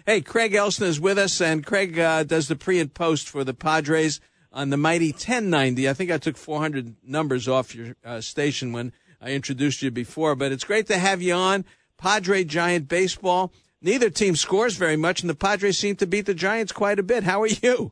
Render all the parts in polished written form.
Hey, Craig Elston is with us, and Craig does the pre and post for the Padres on the mighty 1090. I think I took 400 numbers off your station when I introduced you before, but it's great to have you on. Padre Giant baseball. Neither team scores very much, and the Padres seem to beat the Giants quite a bit. How are you?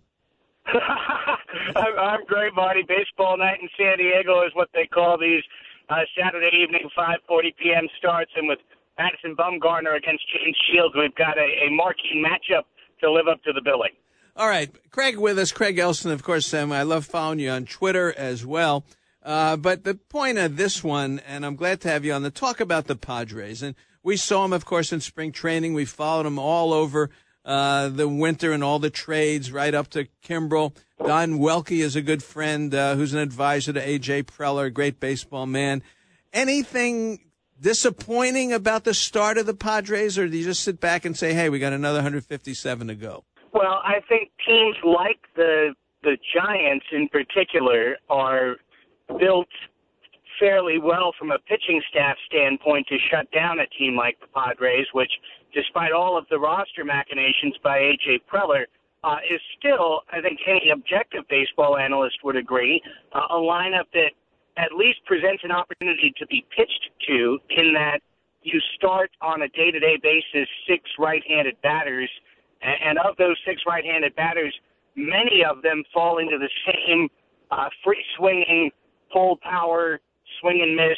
I'm great, Marty. Baseball night in San Diego is what they call these Saturday evening 5:40 p.m. starts, and with Madison Bumgarner against James Shields, we've got a marquee matchup to live up to the billing. All right, Craig with us, Craig Elston, of course. I love following you on Twitter as well. But the point of this one, and I'm glad to have you on, to talk about the Padres. And we saw them, of course, in spring training. We followed them all over the winter and all the trades right up to Kimbrel. Don Welke is a good friend who's an advisor to A.J. Preller, a great baseball man. Anything disappointing about the start of the Padres, or do you just sit back and say, hey, we got another 157 to go? Well, I think teams like the Giants in particular are built fairly well from a pitching staff standpoint to shut down a team like the Padres, which, despite all of the roster machinations by A.J. Preller, is still, I think any objective baseball analyst would agree, a lineup that at least presents an opportunity to be pitched to, in that you start on a day-to-day basis 6 right-handed batters, and of those 6 right-handed batters, many of them fall into the same free-swinging, pull power, swing and miss,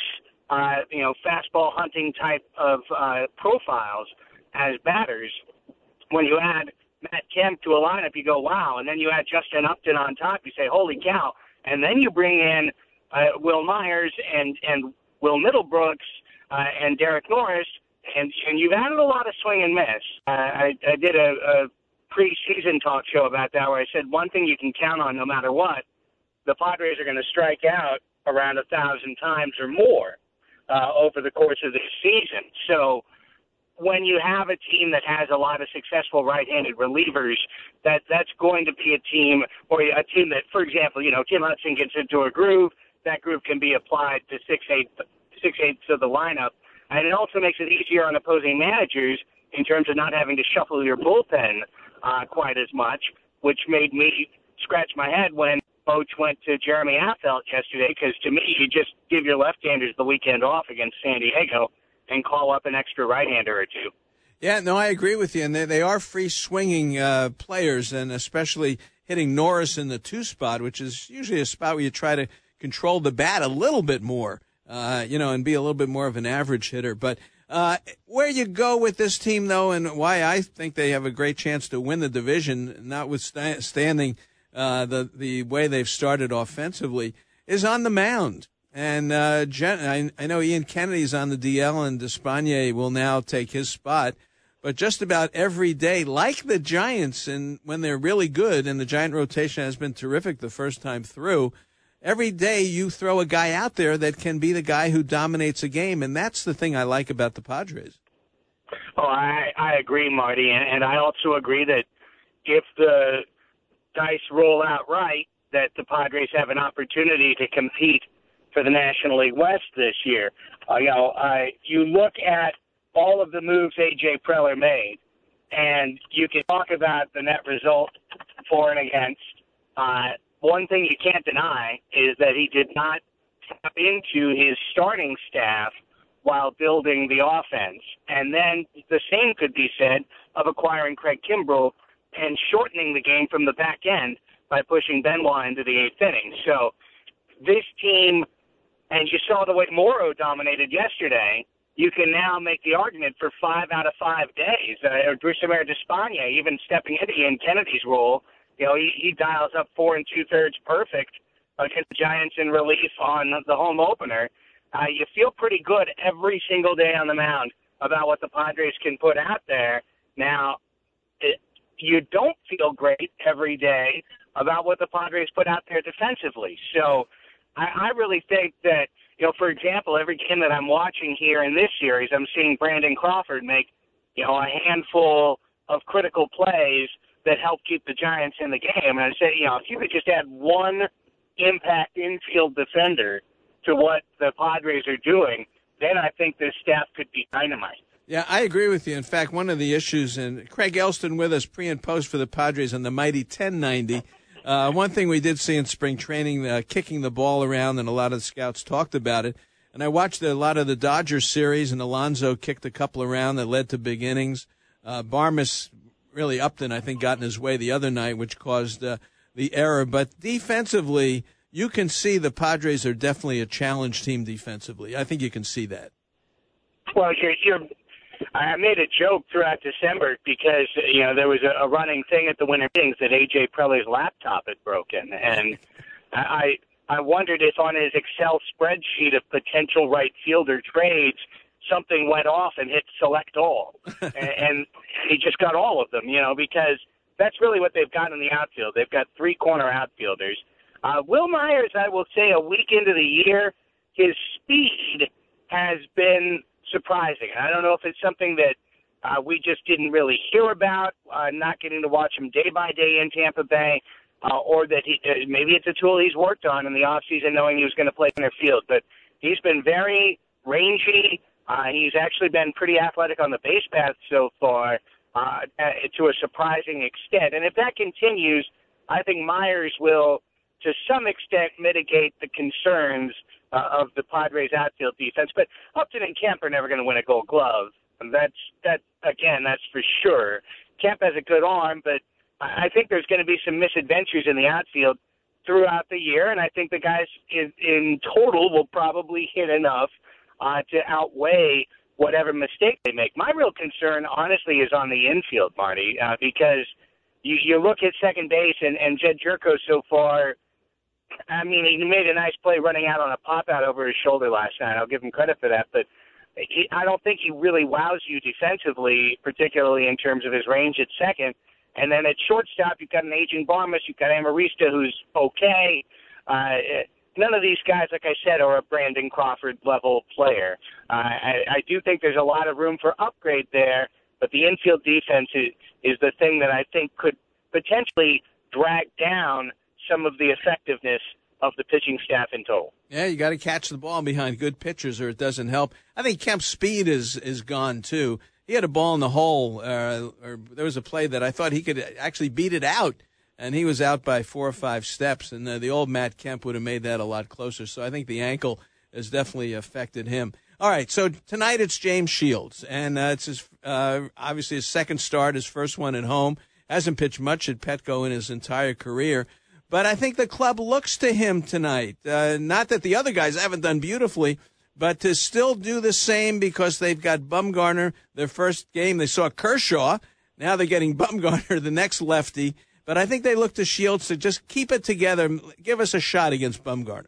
fastball hunting type of profiles as batters. When you add Matt Kemp to a lineup, you go, wow, and then you add Justin Upton on top, you say, holy cow, and then you bring in Will Myers and Will Middlebrooks and Derek Norris, and you've added a lot of swing and miss. I did a pre-season talk show about that where I said one thing you can count on no matter what, the Padres are going to strike out around 1,000 times or more over the course of this season. So when you have a team that has a lot of successful right-handed relievers, that's going to be a team, or a team that, for example, Tim Hudson gets into a groove, that groove can be applied to six-eighths of the lineup. And it also makes it easier on opposing managers in terms of not having to shuffle your bullpen quite as much, which made me scratch my head when Boch went to Jeremy Affeldt yesterday, because to me, you just give your left-handers the weekend off against San Diego and call up an extra right-hander or two. Yeah, no, I agree with you. And they are free-swinging players, and especially hitting Norris in the 2 spot, which is usually a spot where you try to control the bat a little bit more, and be a little bit more of an average hitter. But where you go with this team, though, and why I think they have a great chance to win the division, notwithstanding the way they've started offensively, is on the mound. And I know Ian Kennedy's on the DL, and Despaigne will now take his spot. But just about every day, like the Giants, and when they're really good, and the Giant rotation has been terrific the first time through, every day you throw a guy out there that can be the guy who dominates a game, and that's the thing I like about the Padres. Oh, I agree, Marty, and I also agree that if the dice roll out right, that the Padres have an opportunity to compete for the National League West this year. You look at all of the moves A.J. Preller made, and you can talk about the net result for and against. One thing you can't deny is that he did not tap into his starting staff while building the offense. And then the same could be said of acquiring Craig Kimbrel and shortening the game from the back end by pushing Benoit into the 8th inning. So this team, and you saw the way Morrow dominated yesterday, you can now make the argument for 5 out of 5 days. Drusimer Despaigne, even stepping into Ian Kennedy's role, he dials up 4 2/3 perfect against the Giants in relief on the home opener. You feel pretty good every single day on the mound about what the Padres can put out there. Now, you don't feel great every day about what the Padres put out there defensively. So I really think that, for example, every game that I'm watching here in this series, I'm seeing Brandon Crawford make, a handful of critical plays that help keep the Giants in the game. And I say, if you could just add one impact infield defender to what the Padres are doing, then I think this staff could be dynamite. Yeah, I agree with you. In fact, one of the issues, and Craig Elston with us pre and post for the Padres on the mighty 1090. One thing we did see in spring training, kicking the ball around, and a lot of the scouts talked about it. And I watched a lot of the Dodgers series, and Alonso kicked a couple around that led to big innings. Barmes, really Upton, I think, got in his way the other night, which caused the error. But defensively, you can see the Padres are definitely a challenge team defensively. I think you can see that. Well, I made a joke throughout December because, there was a running thing at the winter meetings that A.J. Preller's laptop had broken. And I wondered if on his Excel spreadsheet of potential right fielder trades, something went off and hit select all. and he just got all of them, because that's really what they've got in the outfield. They've got 3 corner outfielders. Will Myers, I will say, a week into the year, his speed has been surprising. I don't know if it's something that we just didn't really hear about, not getting to watch him day by day in Tampa Bay, or that maybe it's a tool he's worked on in the offseason knowing he was going to play center field. But he's been very rangy. He's actually been pretty athletic on the base path so far to a surprising extent. And if that continues, I think Myers will, to some extent, mitigate the concerns of the Padres' outfield defense. But Upton and Kemp are never going to win a Gold Glove. And that's for sure. Kemp has a good arm, but I think there's going to be some misadventures in the outfield throughout the year, and I think the guys in total will probably hit enough to outweigh whatever mistake they make. My real concern, honestly, is on the infield, Marty, because you look at second base, and Jed Jerko so far, I mean, he made a nice play running out on a pop-out over his shoulder last night. I'll give him credit for that, but I don't think he really wows you defensively, particularly in terms of his range at second. And then at shortstop, you've got an aging Barmes, you've got Amarista, who's okay. None of these guys, like I said, are a Brandon Crawford-level player. I do think there's a lot of room for upgrade there, but the infield defense is the thing that I think could potentially drag down some of the effectiveness of the pitching staff in total. Yeah, you got to catch the ball behind good pitchers or it doesn't help. I think Kemp's speed is gone, too. He had a ball in the hole, or there was a play that I thought he could actually beat it out, and he was out by 4 or 5 steps, and the old Matt Kemp would have made that a lot closer. So I think the ankle has definitely affected him. All right, so tonight it's James Shields, and it's his obviously his second start, his first one at home. Hasn't pitched much at Petco in his entire career. But I think the club looks to him tonight. Not that the other guys haven't done beautifully, but to still do the same because they've got Bumgarner. Their first game, they saw Kershaw. Now they're getting Bumgarner, the next lefty. But I think they look to Shields to just keep it together, give us a shot against Bumgarner.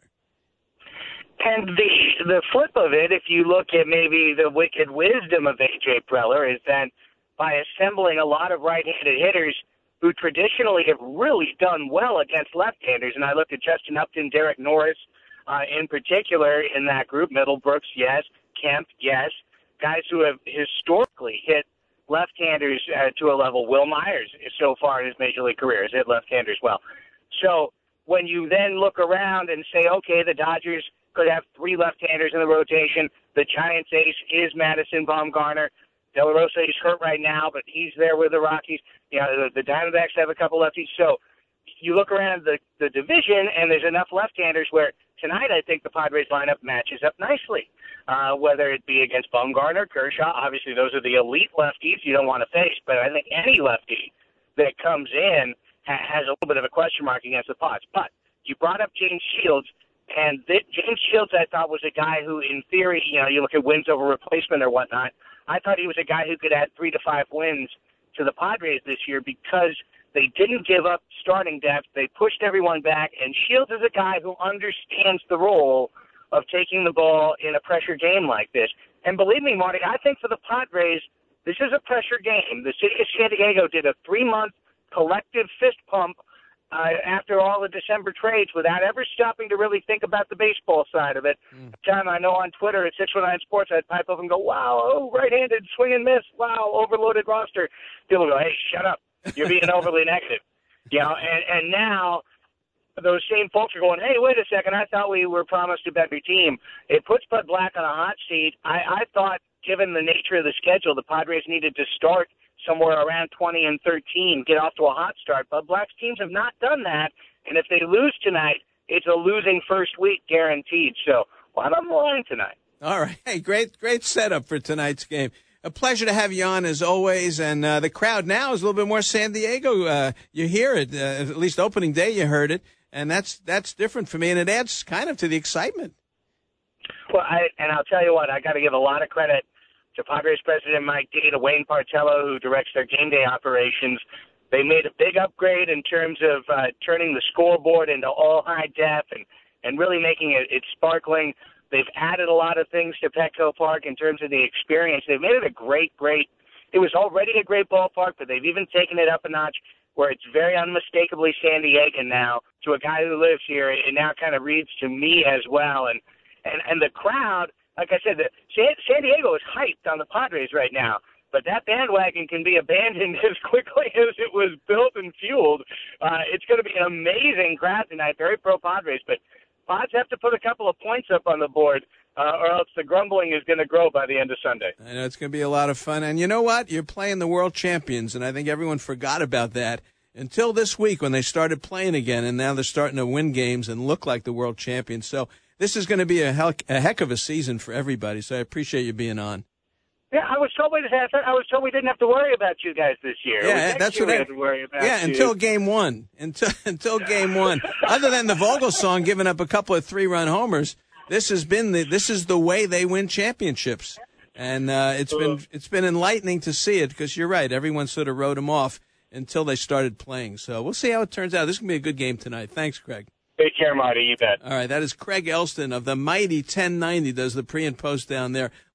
And the flip of it, if you look at maybe the wicked wisdom of A.J. Preller, is that by assembling a lot of right-handed hitters who traditionally have really done well against left-handers, and I looked at Justin Upton, Derek Norris in particular in that group, Middlebrooks, yes, Kemp, yes, guys who have historically hit left-handers to a level. Will Myers, so far in his major league career, has hit left-handers well. So when you then look around and say, okay, the Dodgers could have 3 left-handers in the rotation, the Giants' ace is Madison Bumgarner. De La Rosa is hurt right now, but he's there with the Rockies. The Diamondbacks have a couple lefties. So you look around the division, and there's enough left-handers where tonight I think the Padres lineup matches up nicely, whether it be against Bumgarner, Kershaw. Obviously, those are the elite lefties you don't want to face, but I think any lefty that comes in has a little bit of a question mark against the Pods. But you brought up James Shields, and James Shields I thought was a guy who, in theory, you look at wins over replacement or whatnot, I thought he was a guy who could add 3 to 5 wins to the Padres this year because they didn't give up starting depth. They pushed everyone back, and Shields is a guy who understands the role of taking the ball in a pressure game like this. And believe me, Marty, I think for the Padres, this is a pressure game. The city of San Diego did a 3-month collective fist pump after all the December trades without ever stopping to really think about the baseball side of it. Time I know on Twitter at 619 Sports, I'd pipe up and go, wow, right-handed swing and miss, wow, overloaded roster. People go, hey, shut up. You're being overly negative. And now those same folks are going, hey, wait a second, I thought we were promised a better team. It puts Bud Black on a hot seat. I thought given the nature of the schedule, the Padres needed to start somewhere around 20-13, get off to a hot start. But Blacks teams have not done that, and if they lose tonight, it's a losing first week guaranteed. So, a lot on the line tonight. All right. Hey, great setup for tonight's game. A pleasure to have you on, as always. And the crowd now is a little bit more San Diego. You hear it. At least opening day you heard it. And that's different for me, and it adds kind of to the excitement. Well, I'll tell you what, I got to give a lot of credit to Padres president Mike D, to Wayne Partello, who directs their game day operations. They made a big upgrade in terms of turning the scoreboard into all high def and really making it sparkling. They've added a lot of things to Petco Park in terms of the experience. They've made it a great, it was already a great ballpark, but they've even taken it up a notch where it's very unmistakably San Diegan now. To a guy who lives here, it now kind of reads to me as well. And the crowd, like I said, San Diego is hyped on the Padres right now. But that bandwagon can be abandoned as quickly as it was built and fueled. It's going to be an amazing crowd tonight, very pro-Padres. But Pods have to put a couple of points up on the board, or else the grumbling is going to grow by the end of Sunday. I know it's going to be a lot of fun. And you know what? You're playing the world champions, and I think everyone forgot about that until this week when they started playing again, and now they're starting to win games and look like the world champions. So this is going to be a heck of a season for everybody, so I appreciate you being on. Yeah, I was told we didn't have to worry about you guys this year. Yeah, that's what I had to worry about. Yeah, you. until game one. Until game one. Other than the Vogelsong giving up a couple of 3-run homers, this is the way they win championships. And it's been enlightening to see it, because you're right, everyone sort of wrote them off until they started playing. So we'll see how it turns out. This is going to be a good game tonight. Thanks, Craig. Take care, Marty. You bet. All right, that is Craig Elston of the mighty 1090, does the pre and post down there.